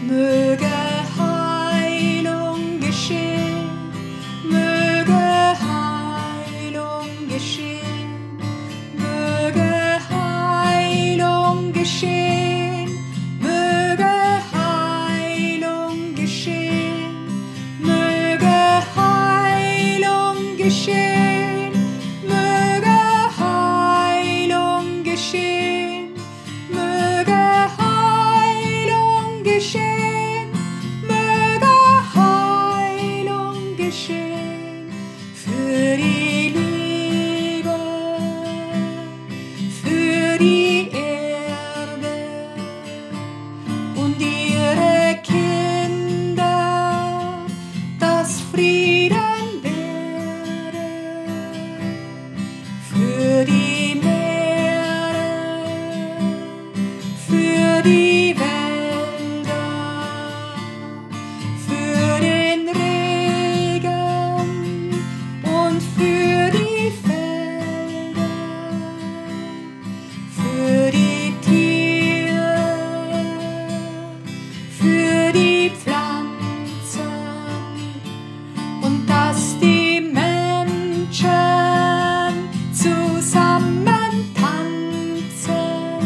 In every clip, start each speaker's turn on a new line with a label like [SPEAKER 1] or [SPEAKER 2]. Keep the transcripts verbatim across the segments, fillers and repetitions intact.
[SPEAKER 1] Möge Heilung geschehen, möge Heilung geschehen, möge Heilung geschehen, möge Heilung geschehen, möge Heilung geschehen, möge Heilung geschehen, möge Heilung geschehen, möge Heilung geschehen für die Liebe, für die Erde und ihre Kinder, dass Frieden wäre, für die Meere, für die Wälder, für den Regen und für die Felder, für die Tiere, für die Pflanzen und dass die Menschen zusammen tanzen,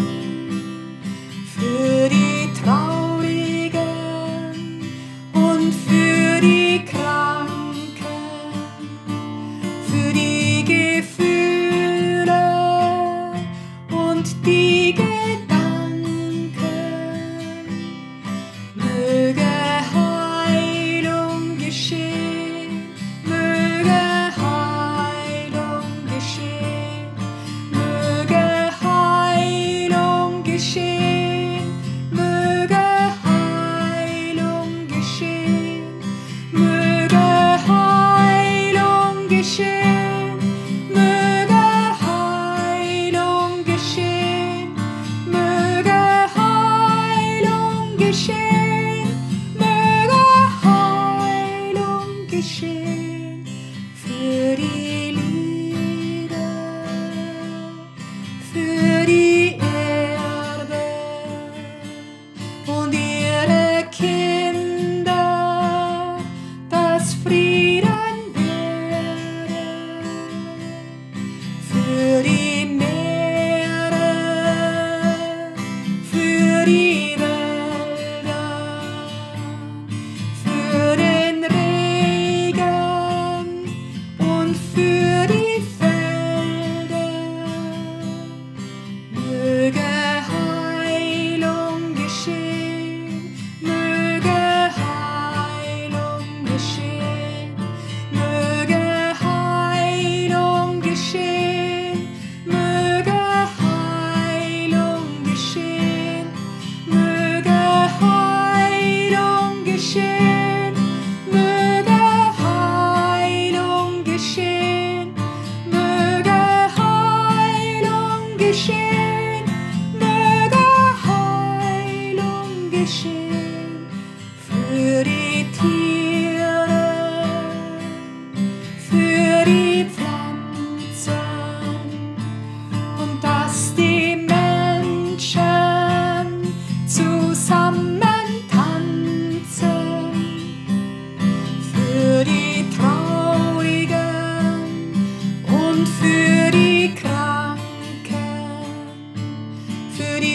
[SPEAKER 1] für die Traurigen und für die Kranken, für die Gefühle und die Gedanken. Möge Heilung geschehen, möge Heilung geschehen, möge Heilung geschehen, möge Heilung geschehen, möge Heilung geschehen, möge Heilung geschehen, möge Heilung geschehen, möge Heilung geschehen für die Liebe, für die Erde und ihre Kinder, dass Frieden wäre, für die Meere, für die Wälder, für den Regen und für die Felder. Möge Heilung geschehen, möge Heilung geschehen, möge Heilung geschehen, möge Heilung geschehen, möge Heilung geschehen, möge Heilung geschehen, möge Heilung geschehen, möge Heilung geschehen für die Tiere, für die Pflanzen und dass die Menschen zusammen tanzen, für die Traurigen und für die Kranken, für die